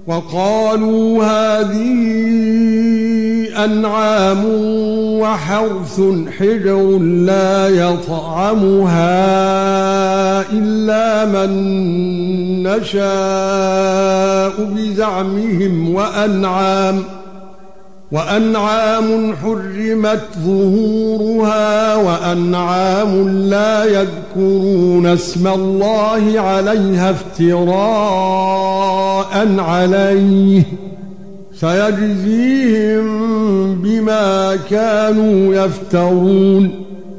وقالوا هذه أنعام وحرث حجر لا يطعمها إلا من نشاء بزعمهم وأنعام حرمت ظهورها وأنعام لا يذكرون اسم الله عليها افتراء عليه سيجزيهم بما كانوا يفترون